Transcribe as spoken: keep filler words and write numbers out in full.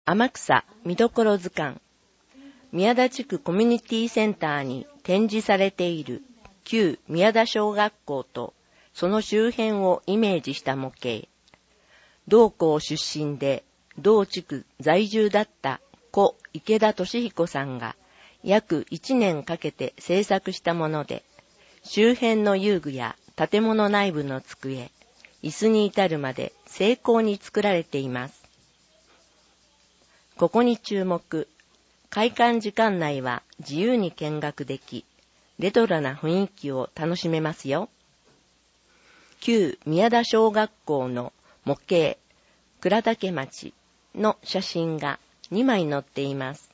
天草見どころ図鑑。宮田地区コミュニティセンターに展示されている旧宮田小学校とその周辺をイメージした模型。同校出身で同地区在住だった故池田俊彦さんが約いちねんかけて制作したもので、周辺の遊具や建物内部の机、椅子に至るまで精巧に作られています。ここに注目。開館時間内は自由に見学でき、レトロな雰囲気を楽しめますよ。旧宮田小学校の模型、倉岳町の写真がにまい載っています。